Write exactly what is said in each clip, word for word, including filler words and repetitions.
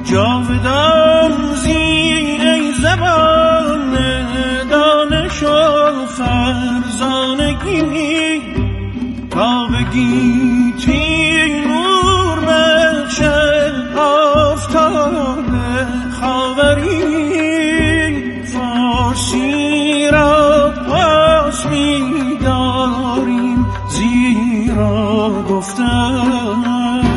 جاودان زی ای زبان دانش و فرزانگی تا بگیتی نور بخشد آفتاب خاوری فارسی را پاس می‌داریم زیرا گفتم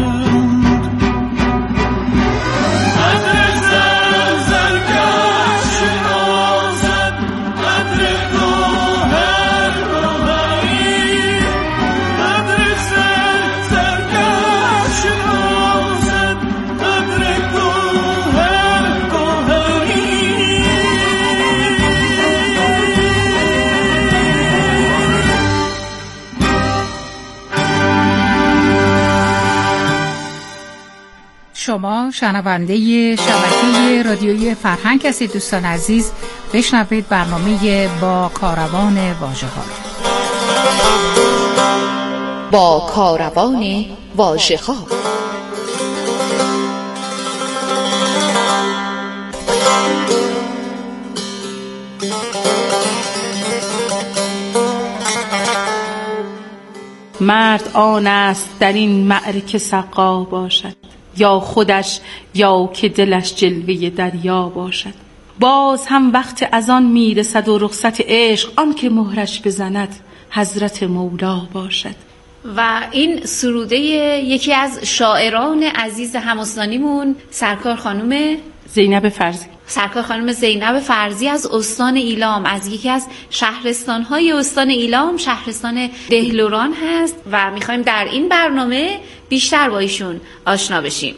شما شنونده شبکه رادیویی فرهنگ هستید دوستان عزیز. بشنوید برنامه با کاروان واژه‌ها. با کاروان واژه‌ها مرد آن است در این معرکه سقا باشد، یا خودش یا که دلش جلوه دریا باشد. باز هم وقت از آن میرسد و رخصت عشق، آن که مهرش بزند حضرت مولا باشد. و این سروده یکی از شاعران عزیز همستانیمون سرکار خانم زینب فرزی سرکار خانم زینب فرزی از استان ایلام، از یکی از شهرستان‌های استان ایلام، شهرستان دهلوران هست و می‌خوایم در این برنامه بیشتر با ایشون آشنا بشیم.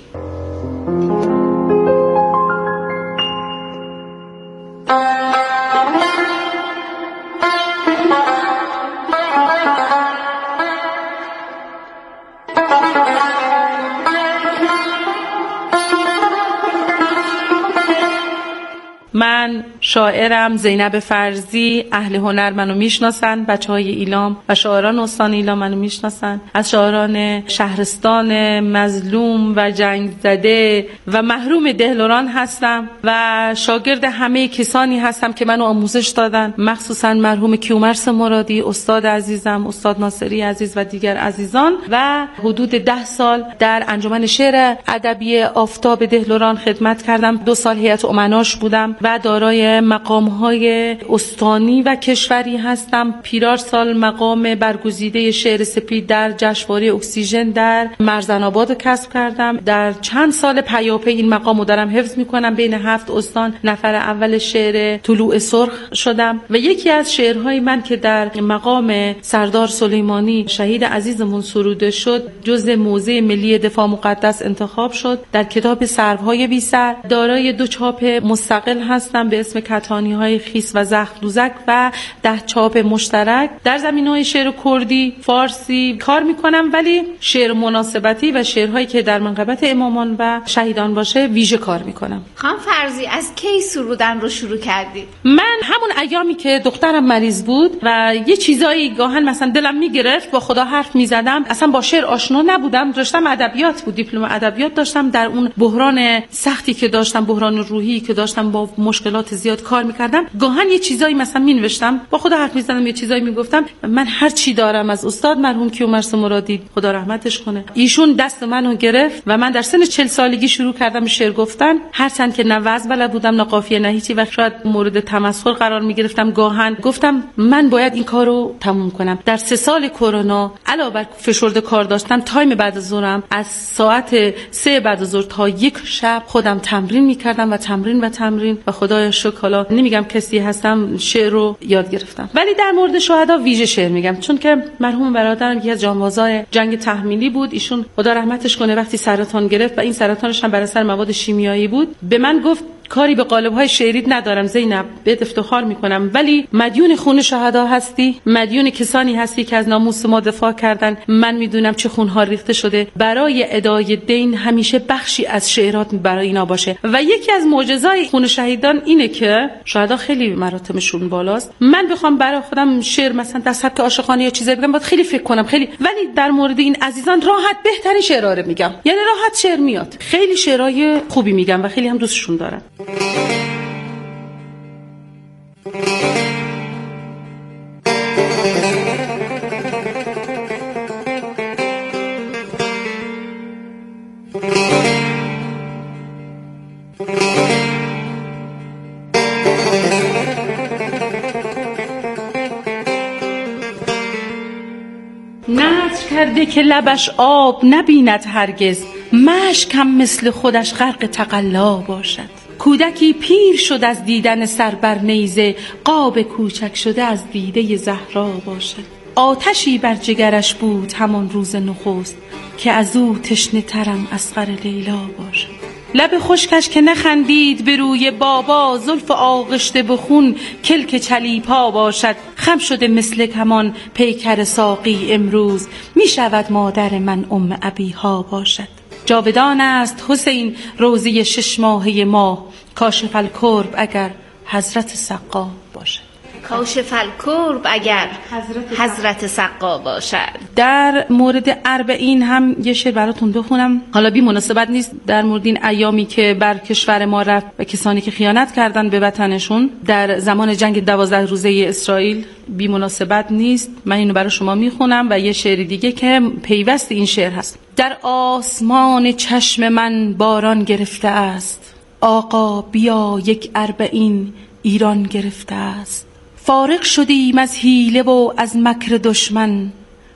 من شاعرم زینب فرزی. اهل هنر منو میشناسن، بچهای ایلام و شاعران استان ایلام منو میشناسن. از شاعران شهرستان مظلوم و جنگ زده و محروم دهلوران هستم و شاگرد همه کسانی هستم که منو آموزش دادن، مخصوصا مرحوم کیومرث مرادی استاد عزیزم، استاد ناصری عزیز و دیگر عزیزان. و حدود ده سال در انجمن شعر ادبی آفتاب دهلوران خدمت کردم. دو سال هیئت امناش بودم و دارای مقام‌های استانی و کشوری هستم. پیرار سال مقام برگزیده شعر سپید در جشنواره اکسیژن در مرزن‌آباد کسب کردم. در چند سال پیاپی این مقامو دارم حفظ می‌کنم. بین هفت استان نفر اول شعر طلوع سرخ شدم و یکی از شعرهای من که در مقام سردار سلیمانی شهید عزیزمون سروده شد جزء موضع ملی دفاع مقدس انتخاب شد. در کتاب سروهای بی سر دارای دو چاپ مستقل هستم به اسم کتانی‌های خیس و زخم دوزک و ده چاپ مشترک. در زمینه‌های شعر کردی، فارسی کار می‌کنم، ولی شعر مناسبتی و شعرهایی که در منقبت امامان و شهیدان باشه ویژه کار می‌کنم. خانم فرزی از کی سرودن رو شروع کردید؟ من همون ایامی که دخترم مریض بود و یه چیزایی گاهن مثلا دلم میگرفت با خدا حرف میزدم، اصلا با شعر آشنا نبودم. داشتم ادبیات بود، دیپلم ادبیات داشتم. در اون بحران سختی که داشتم، بحران روحی که داشتم، با مشکلات زیاد کار میکردم، گاهن یه چیزایی مثلا مینوشتم، با خدا حرف میزدم، یه چیزایی میگفتم. من هر چی دارم از استاد مرحوم کیومرث مرادی خدا رحمتش کنه، ایشون دست منو گرفت و من در سن چهل سالگی شروع کردم شعر گفتن. هرچند که نه وزن بلد بودم نه قافیه نه هیچی و شاید مورد تمسخر قرار میگرفتم، گاهن گفتم من باید این کارو تموم کنم. در سه سال کرونا علاوه بر فشرده کار داشتم، تایم بعد از ظهرم از ساعت سه بعد از ظهر تا یک شب خودم تمرین میکردم و تمرین و تمرین و خدای شکر حالا نمیگم کسی هستم شعر رو یاد گرفتم. ولی در مورد شهدا ویژه شعر میگم، چون که مرحوم برادرم یکی از جانبازای جنگ تحمیلی بود. ایشون خدا رحمتش کنه وقتی سرطان گرفت و این سرطانش هم بر اثر مواد شیمیایی بود، به من گفت کاری به قالب‌های شعریت ندارم زینب، بهت افتخار میکنم، ولی مدیون خون شهدا هستی، مدیون کسانی هستی که از ناموس ما دفاع کردن. من میدونم چه خونها ریخته شده برای ادای دین. همیشه بخشی از شعرات برای اینا باشه. و یکی از معجزات خون شهیدان اینه که شهدا خیلی مراتبشون بالاست. من بخوام برای خودم شعر مثلا در سبک عاشقانه یا چیزی بگم باید خیلی فکر کنم، خیلی، ولی در مورد این عزیزان راحت بهترین شعرها رو میگم، یعنی راحت شعر میاد. خیلی شعرهای خوبی میگم و خیلی هم دوستشون دارم. نذر کرده که لبش آب نبیند هرگز، مشک هم مثل خودش غرق تقلا باشد. کودکی پیر شد از دیدن سر بر نیزه، قاب کوچک شده از دیده زهرا باشد. آتشی بر جگرش بود همان روز نخست، که از او تشنه ترم اصغر لیلا باشد. لب خشکش که نخندید به روی بابا، زلف آغشته به خون کلک چلیپا باشد. خم شده مثل کمان پیکر ساقی امروز، می شود مادر من ام ابیها باشد. جاودان است حسین روزی شش ماهه ما، کاشف الکرب اگر حضرت سقا باشد. کاشف الکرب اگر حضرت سقا باشد. در مورد اربعین هم یه شعر براتون بخونم. حالا بی مناسبت نیست در مورد این ایامی که بر کشور ما رفت و کسانی که خیانت کردن به وطنشون در زمان جنگ دوازده روزه اسرائیل، بی مناسبت نیست. من اینو برای شما میخونم و یه شعر دیگه که پیوست این شعر هست. در آسمان چشم من باران گرفته است، آقا بیا یک اربعین ایران گرفته است. فارغ شدیم از حیله و از مکر دشمن،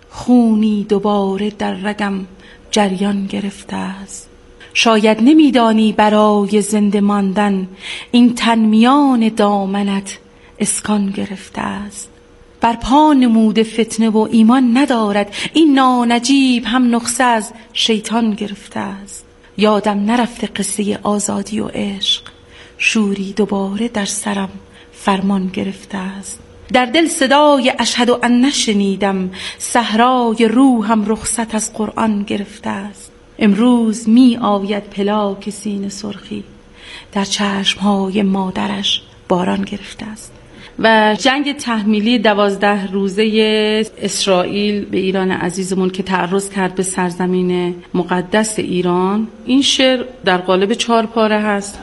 خونی دوباره در رگم جریان گرفته است. شاید نمیدانی برای زنده ماندن، این تن میان دامنت اسکان گرفته است. بر پا نموده فتنه و ایمان ندارد، این نانجیب هم نقصه از شیطان گرفته است. یادم نرفته قصه آزادی و عشق، شوری دوباره در سرم فرمان گرفته است. در دل صدای اشهد ان نشنیدم، صحرای روحم رخصت از قرآن گرفته است. امروز می آید پلاک سینه سرخی، در چشمهای مادرش باران گرفته است. و جنگ تحمیلی دوازده روزه اسرائیل به ایران عزیزمون که تعرض کرد به سرزمین مقدس ایران، این شعر در قالب چهار پاره هست.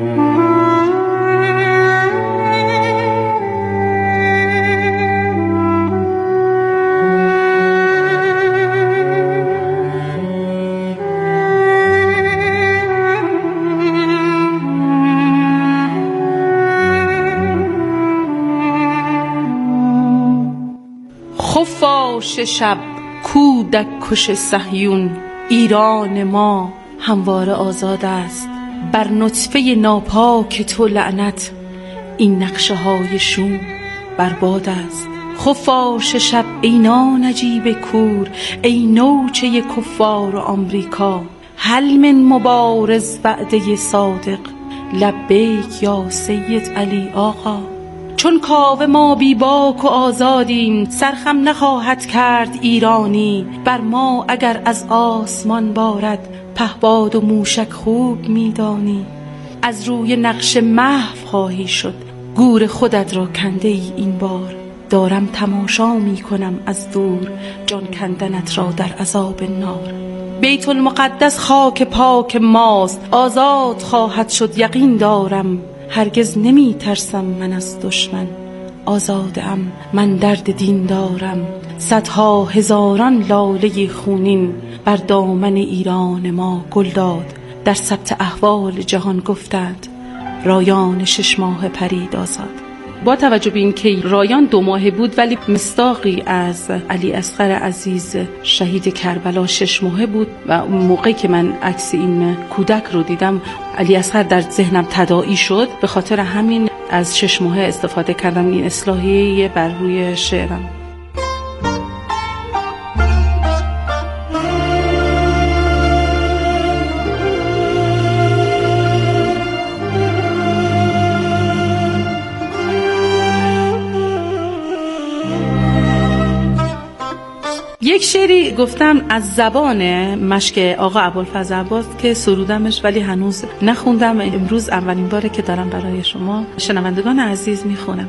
خفاش شب کودک کش صهیون، ایران ما همواره آزاد است. بر نطفه ناپاک تو لعنت، این نقشه های شوم برباد است. خفاش شب ای نانجیب کور، ای نوچه کفار و آمریکا، هل من مبارز وعده صادق، لبیک یا سید علی آقا. چون کاوه ما بی باک و آزادیم، سرخم نخواهد کرد ایرانی. بر ما اگر از آسمان بارد، پهباد و موشک خوب میدانی. از روی نقش محو خواهی شد، گور خودت را کنده ای این بار. دارم تماشا می کنم از دور، جان کندنت را در عذاب نار. بیت المقدس خاک پاک ماست، آزاد خواهد شد یقین دارم. هرگز نمی ترسم من از دشمن، آزادم من درد دین دارم. صدها هزاران لاله خونین، بر دامن ایران ما گل داد. در ثبت احوال جهان گفتند، رایان شش ماه پرید آزاد. با توجه به این که رایان دو ماهه بود، ولی مصداقی از علی اصغر عزیز شهید کربلا شش ماهه بود و موقعی که من عکس این کودک رو دیدم، علی اصغر در ذهنم تداعی شد. به خاطر همین از شش ماهه استفاده کردم. این اصلاحیه بر روی شعرم. یک شعری گفتم از زبان مشک آقا ابوالفضل عباس که سرودمش ولی هنوز نخوندم. امروز اولین باره که دارم برای شما شنوندگان عزیز میخونم.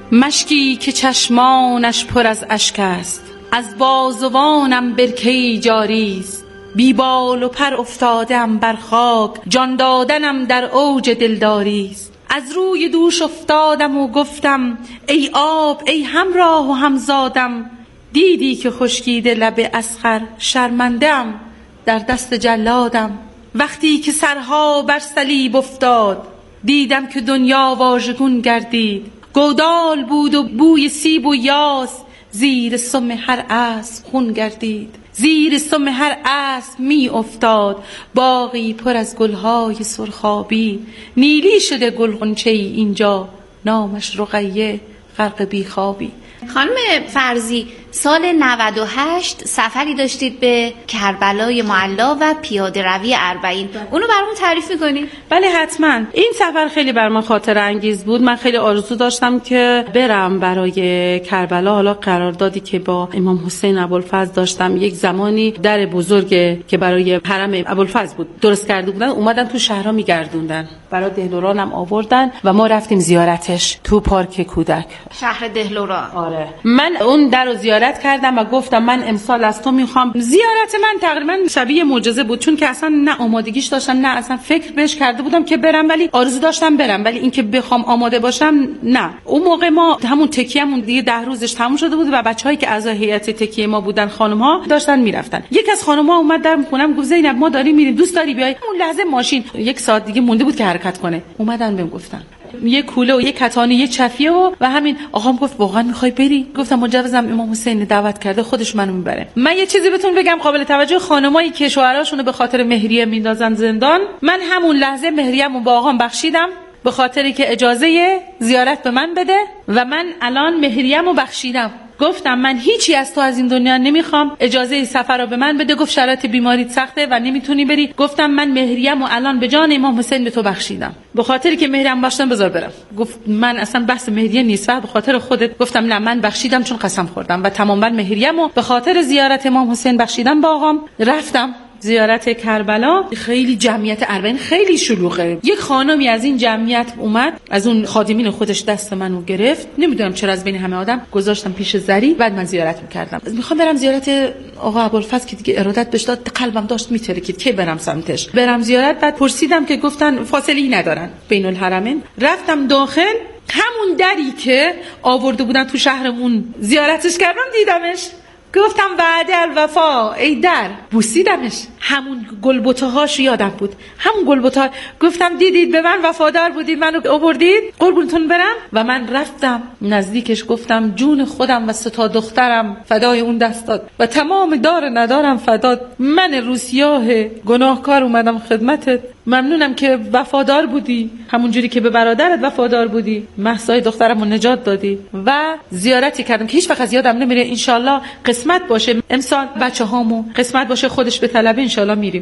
مشکی که چشمانش پر از اشک است، از بازوانم برکه‌ای جاری است. بی بال و پر افتادم بر خاک، جان دادنم در اوج دلداری است. از روی دوش افتادم و گفتم ای آب ای همراه و همزادم. دیدی که خشکیده لب اصغر، شرمنده‌ام در دست جلادم. وقتی که سرها بر صلیب افتاد، دیدم که دنیا واژگون گردید. گودال بود و بوی سیب و یاس، زیر سم هر اسب خون گردید. زیر سم هر اسب می افتاد، باغی پر از گلهای سرخابی. نیلی شده گلغنچه ای اینجا، نامش رقیه غرق بیخوابی. خانم فرزی، سال نود و هشت سفری داشتید به کربلای معلا و پیاده روی اربعین، اونو برامون تعریف می‌کنید؟ بله حتما. این سفر خیلی بر من خاطره انگیز بود. من خیلی آرزو داشتم که برم برای کربلا. حالا قراردادی که با امام حسین ابوالفضل داشتم، یک زمانی در بزرگ که برای حرم ابوالفضل بود درست کرده بودن، اومدن تو شهرها میگردوندن، برای دهلورانم آوردن و ما رفتیم زیارتش تو پارک کودک شهر دهلوران. آره، من اون در رو زیارت کردم و گفتم من امسال از تو میخوام. زیارت من تقریبا شبیه معجزه بود، چون که اصلا نه آمادگیش داشتم نه اصلا فکر بهش کرده بودم که برم، ولی آرزو داشتم برم، ولی اینکه بخوام آماده باشم نه. اون موقع ما همون تکیهمون دیگه ده روزش تموم شده بود و بچه‌هایی که اعضای هیئت تکیه ما بودن خانم‌ها داشتن میرفتن. یک از خانم‌ها اومد در خونم گفت زینب ما داریم میریم، دوست داری بیای؟ اون لحظه ماشین یک ساعت دیگه مونده بود که حرکت کنه. اومدن بهم گفتن یه کوله و یه کتانی یه چفیه و و همین. آقام گفت واقعا میخوای بری؟ گفتم مجوزم امام حسین دعوت کرده، خودش منو میبره. من یه چیزی بهتون بگم قابل توجه، خانمایی که شوهراشونو به خاطر مهریه میندازن زندان، من همون لحظه مهریه‌مو با آقام بخشیدم به خاطری که اجازه زیارت به من بده و من الان مهریه‌مو بخشیدم. گفتم من هیچی از تو از این دنیا نمیخوام، اجازه سفر رو به من بده. گفت شرایط بیماریت سخته و نمیتونی بری. گفتم من مهریم و الان به جان امام حسین به تو بخشیدم، به خاطری که مهریم باشتم بذار برم. گفت من اصلا بحث مهریه نیست، به خاطر خودت. گفتم نه من بخشیدم چون قسم خوردم و تماما مهریم و به خاطر زیارت امام حسین بخشیدم. با آقام رفتم زیارت کربلا. خیلی جمعیت اربعین خیلی شلوغه. یک خانمی از این جمعیت اومد، از اون خادمین خودش دست منو گرفت، نمیدونم چرا از بین همه آدم گذاشتم پیش زری. بعد من زیارت میکردم، میخوام برم زیارت آقا ابوالفضل که دیگه ارادت بهش داد، قلبم داشت میترکید که برم سمتش، برم زیارت. بعد پرسیدم که گفتن فاصله‌ای ندارن بین الحرمین. رفتم داخل، همون دری که آورده بودن تو شهرمون زیارتش کردم دیدمش. گفتم وعده الوفا ای در، بوسیدمش. همون گلبوته هاش یادم بود، همون گلبوته ها. گفتم دیدید به من وفادار بودید، منو آوردید، قربونتون برم. و من رفتم نزدیکش، گفتم جون خودم و سه تا دخترم فدای اون دست داد و تمام دار ندارم فداد. من روسیاه گناهکار اومدم خدمتت، ممنونم که وفادار بودی، همون جوری که به برادرت وفادار بودی، مهسای دخترمو نجات دادی. و زیارتی کردم که هیچ وقت از یادم نمیره. ان شاء الله قسمت باشه امسال بچه‌هامو قسمت باشه خودش به طلبه، ان شاء الله میریم.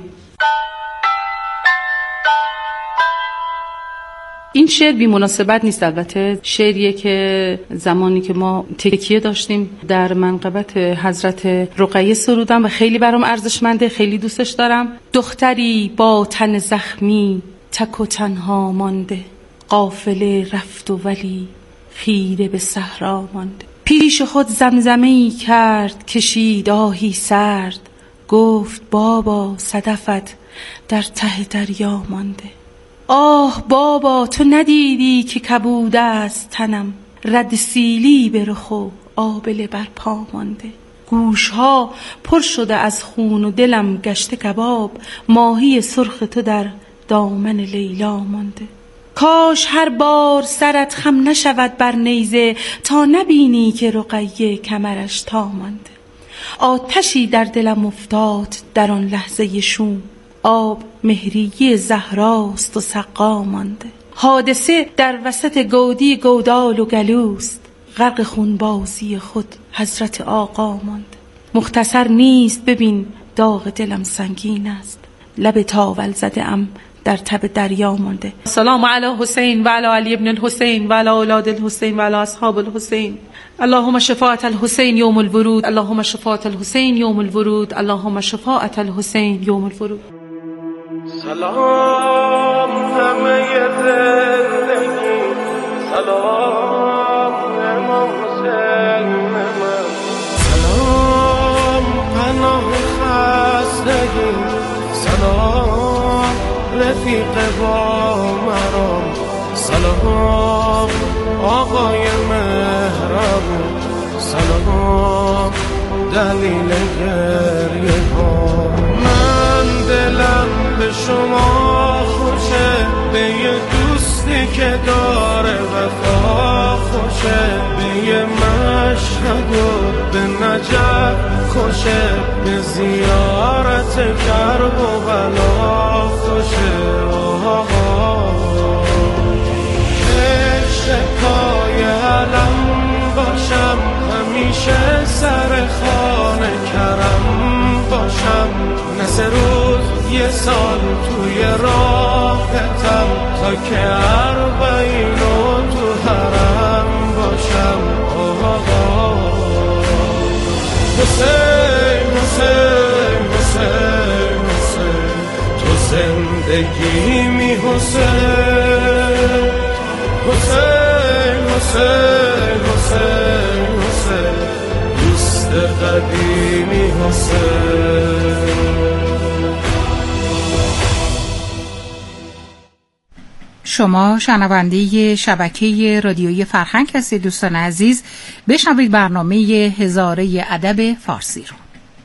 این شعر بی مناسبت نیست، البته شعریه که زمانی که ما تکیه داشتیم در منقبت حضرت رقیه سرودم و خیلی برام ارزشمنده، خیلی دوستش دارم. دختری با تن زخمی تک و تنها مانده، قافله رفت و ولی خیره به صحرا مانده. پیش خود زمزمه‌ای کرد کشید آهی سرد، گفت بابا صدفت در ته دریا مانده. آه بابا تو ندیدی که کبوده است تنم، رد سیلی به رخ و آبله بر پا مانده. گوشها پر شده از خون و دلم گشته کباب، ماهی سرخ تو در دامن لیلا مانده. کاش هر بار سرت خم نشود بر نیزه، تا نبینی که رقیه کمرش تا مانده. آتشی در دلم افتاد در آن لحظه شوم، آب مهریه زهراست و سقا مانده. حادثه در وسط گودی گودال و گلوست، غرق خونبازی خود حضرت آقا مانده. مختصر نیست ببین داغ دلم سنگین است، لب تاول زده ام در تب دریا مانده. سلام علی حسین و علی علی ابن الحسین و علی اولاد الحسین و علی اصحاب الحسین. اللهم شفاعة الحسین یوم الورود، اللهم شفاعة الحسین یوم الورود، اللهم شفاعة الحسین یوم الورود. سلام همه زندگی، سلام امام حسین من، سلام پناه خستگی، سلام رفیق با مرام، سلام آقای مهربون، سلام دلیل گریه ها. من دلم به شما خوشه، به یه دوستی که داره وفا خوشه، به یه مشهد و به نجف خوشه، به زیارت کرب و بلا خوشه. عشق پای علم باشم، همیشه سر خانه کرم باشم، نه سه روز یه سال توی راهتم، تا که اربعین و تو حرم باشم. آقا حسین حسین حسین حسین، تو زندگی می حسین، حسین حسین حسین حسین، دوست قدیمی حسین. شما شنونده شبکه رادیویی فرهنگ هستید دوستان عزیز. بشنوید برنامه هزاره ادب فارسی رو.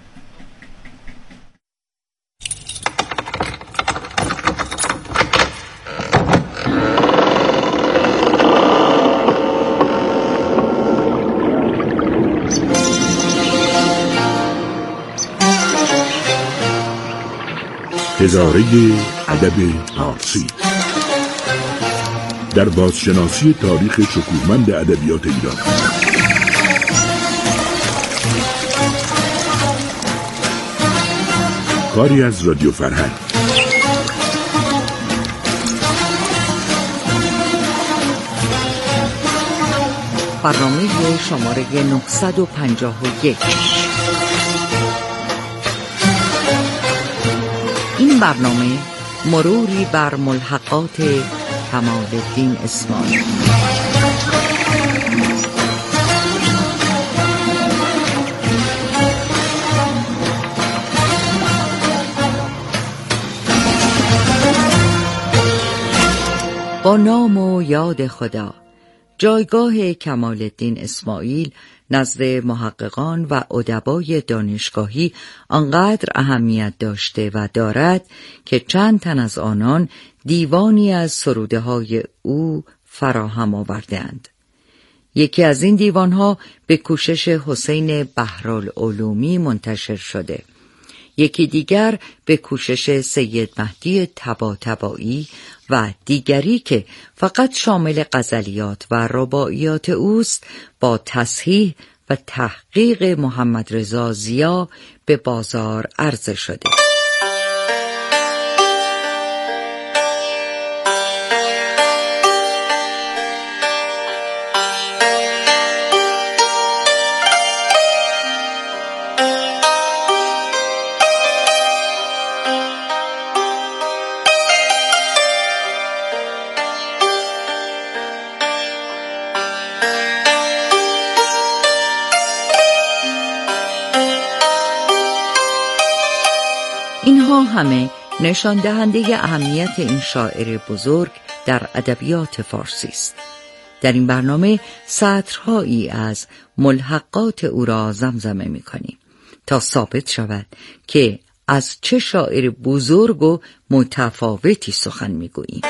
هزاره ادب فارسی در بازشناسی تاریخ شکوهمند ادبیات ایران. کاری از رادیو فرهنگ. برنامه شماره نهصد و پنجاه و یک. این برنامه مروری بر ملحقات کمال الدین اسماعیل. با نام و یاد خدا. جایگاه کمال الدین اسماعیل نزد محققان و ادبای دانشگاهی آنقدر اهمیت داشته و دارد که چند تن از آنان دیوانی از سروده های او فراهم آوردند. یکی از این دیوانها به کوشش حسین بحرالعلومی منتشر شده. یکی دیگر به کوشش سید مهدی طباطبایی و دیگری که فقط شامل غزلیات و رباعیات اوست با تصحیح و تحقیق محمد رضا ضیا به بازار عرضه شده. اینها همه نشان دهنده اهمیت این شاعر بزرگ در ادبیات فارسی است. در این برنامه سطرهایی از ملحقات او را زمزمه می‌کنیم تا ثابت شود که از چه شاعر بزرگ و متفاوتی سخن می‌گوییم.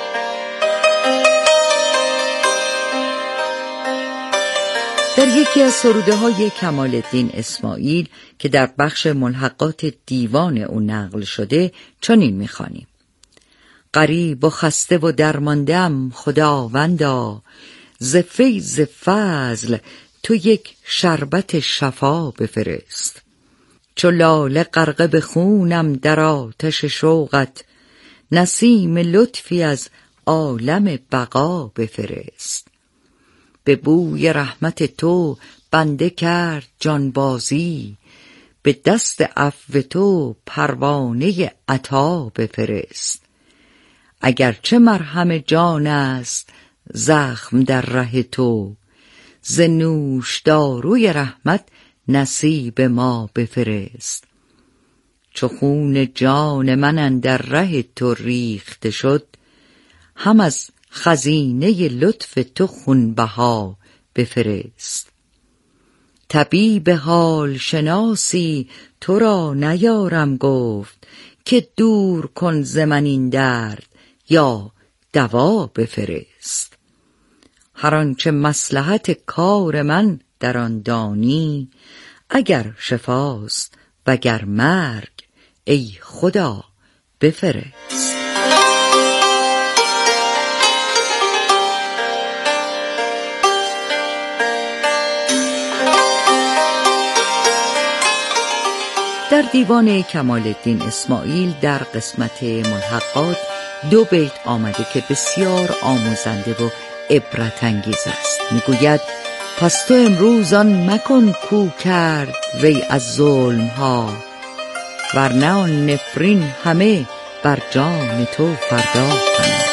در یکی از سروده های کمال الدین اسماعیل که در بخش ملحقات دیوان او نقل شده چنین می‌خوانیم: غریب و خسته و درماندم خداوندا، ز فیض فضل تو یک شربت شفا بفرست. چو لاله غرقه به خونم در آتش شوقت، نسیم لطفی از عالم بقا بفرست. به بوی رحمت تو بنده کرد جانبازی، به دست عفو تو پروانه عطا بفرست. اگرچه مرهم جان است زخم در ره تو، ز نوش داروی رحمت نصیب ما بفرست. چو خون جان من اندر ره تو ریخته شد، هم از خزینه لطف تو خونبها بفرست. طبیب حال شناسی تو را نیارم گفت، که دور کن ز من این درد یا دوا بفرست. هر آنچه مصلحت کار من در آن دانی، اگر شفاست وگر مرگ ای خدا بفرست. در دیوان کمال الدین اسماعیل در قسمت ملحقات دو بیت آمده که بسیار آموزنده و عبرت انگیز است. میگوید: پس تو امروز آن مکن کو کرد وی از ظلم ها، ورنه آن نفرین همه بر جان تو فردا کنند.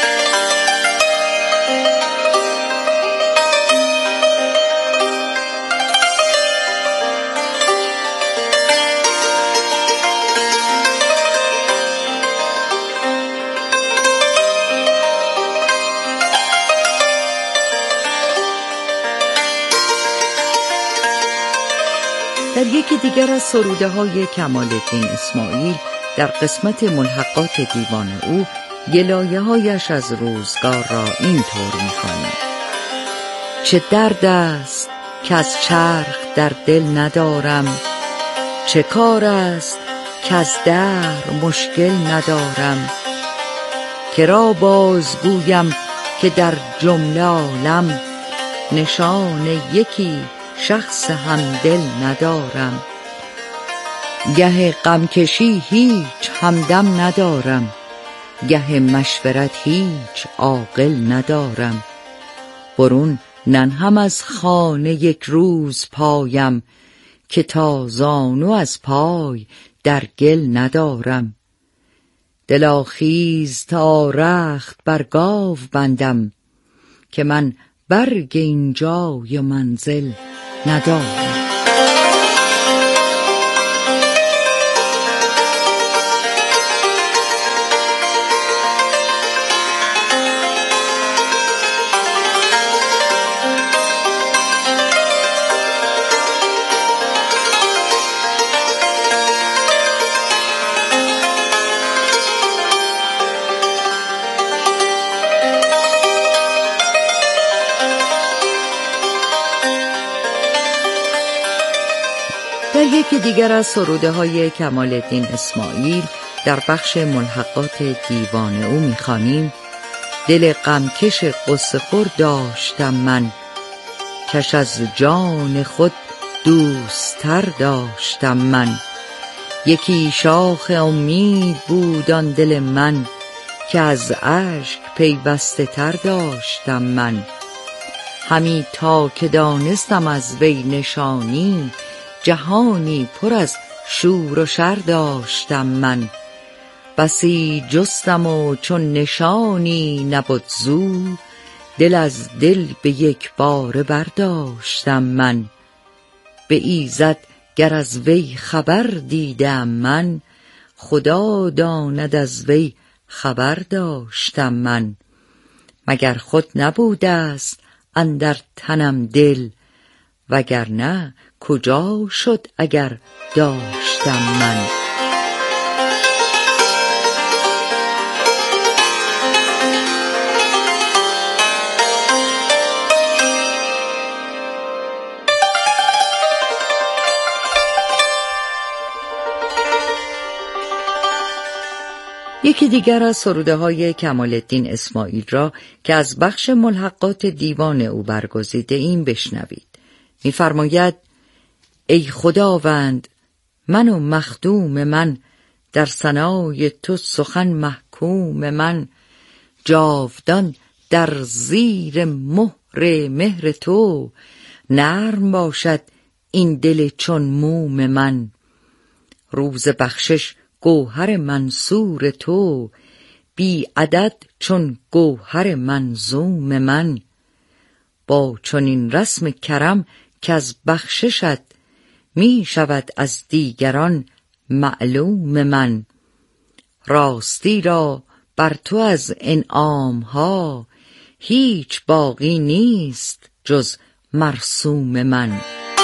در یکی دیگر از سروده های کمال الدین اسماعیل در قسمت ملحقات دیوان او گلایه هایش از روزگار را این طور می‌خوانیم: چه درد است که از چرخ در دل ندارم، چه کار است که از دهر مشکل ندارم، کرا بازگویم که در جمله عالم، نشان یکی شخص همدل ندارم. گه غمکشی هیچ همدم ندارم، گه مشورت هیچ عاقل ندارم. برون ننهم از خانه یک روز پایم، که تا زانو از پای در گل ندارم. دلا خیز تا رخت بر گاو بندم، که من برگ این جای منزل ندارم. در یکی دیگر از سروده های کمال الدین اسماعیل در بخش ملحقات دیوان او می‌خوانیم: دل غمکش غصه خور داشتم من، کش از جان خود دوست‌تر داشتم من. یکی شاخ امید بود آن دل من، که از اشک پیوسته تر داشتم من. همی تا که دانستم از وی نشانی، جهانی پر از شور و شر داشتم من. بسی جستم و چون نشانی نبود زو، دل از دل به یک باره برداشتم من. به ایزد گر از وی خبر دیدم من، خدا داند از وی خبر داشتم من. مگر خود نبوده است اندر تنم دل، وگرنه کجا شد اگر داشتم من. یکی دیگر از سروده های کمال الدین اسماعیل را که از بخش ملحقات دیوان او برگزیده ایم بشنوید. می‌فرماید: ای خداوند، من و مخدوم من، در ثنای تو سخن محکوم من، جاودان در زیر مهر مهر تو، نرم باشد این دل چون موم من. روز بخشش گوهر منصور تو، بی عدد چون گوهر منظوم من. با چنین رسم کرم که از بخششت، می شود از دیگران معلوم من. راستی را بر تو از انعام ها، هیچ باقی نیست جز مرسوم من.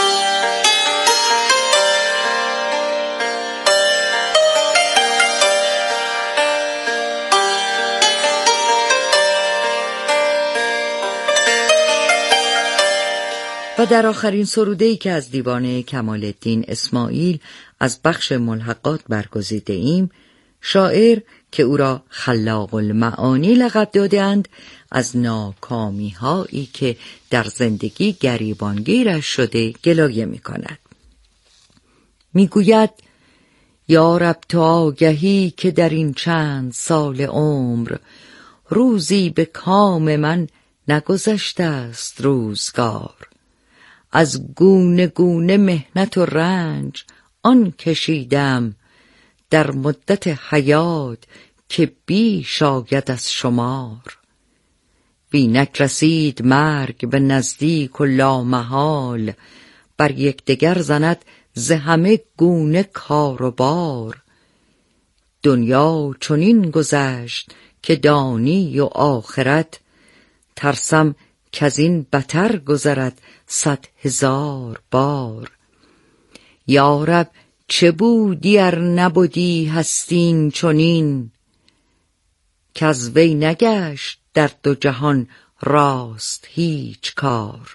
و در آخرین سروده‌ای که از دیوان کمال الدین اسماعیل از بخش ملحقات برگزیده ایم، شاعر که او را خلاق المعانی لقب دادند، از ناکامی هایی که در زندگی گریبانگیرش شده گلایه می کند. می گوید: یا رب تو آگهی که در این چند سال عمر، روزی به کام من نگذشته است روزگار. از گونه گونه محنت و رنج آن کشیدم، در مدت حیات که بیش آید از شمار. وینک رسید مرگ به نزدیک و لامحال، بر یکدیگر زند ز همه گونه کار و بار. دنیا چنین گذشت که دانی و آخرت، ترسم کز این بتر گذرد صد هزار بار. یا رب چه بودی ار نبودی هستین چنین، کز وی نگشت در دو جهان راست هیچ کار.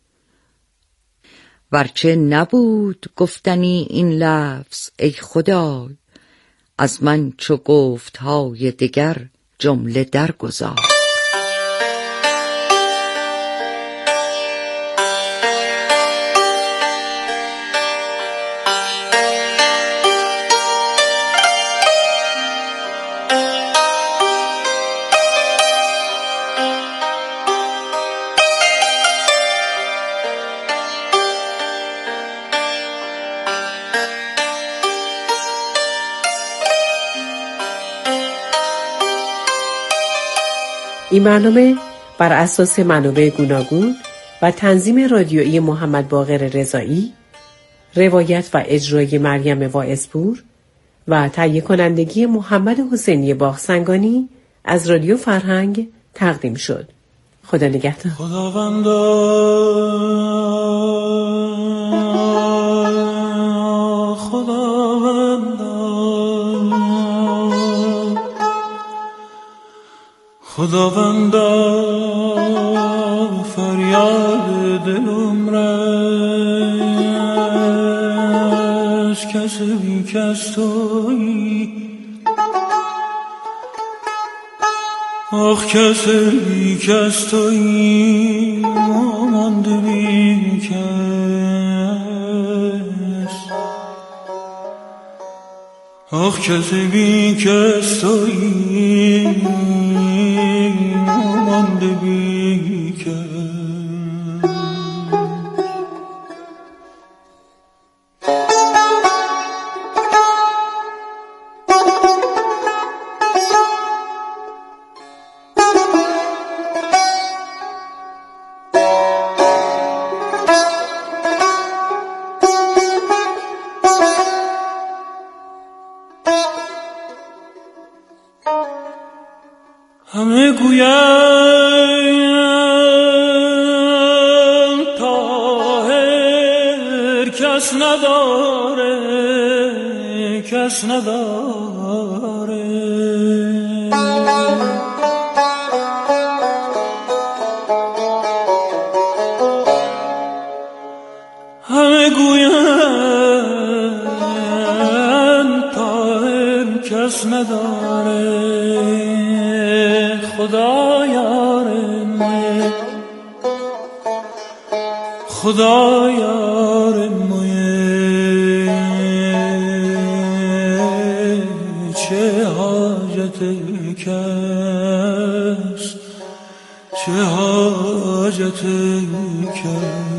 ورچه نبود گفتنی این لفظ ای خدای، از من چو گفتهای دگر جمله درگذار. این برنامه بر اساس منابع گوناگون و تنظیم رادیویی محمد باقر رضایی، روایت و اجرای مریم واعظپور و تهیه کنندگی محمد حسینی باغسنگانی از رادیو فرهنگ تقدیم شد. خدا نگهدار. خداوندا خداوندا خداوندا فریاد دلم رست، کسی بی کس تویی، آخ کسی بی کس تویی، مانده بی کس، آخ کسی بی کس تویی، مانده بی کس. همه گویند طاهر کس نداره، کس نداره، همه گویند طاهر کس نداره، خدا یار مایه خدا یار مایه چه حاجت کس چه حاجت کس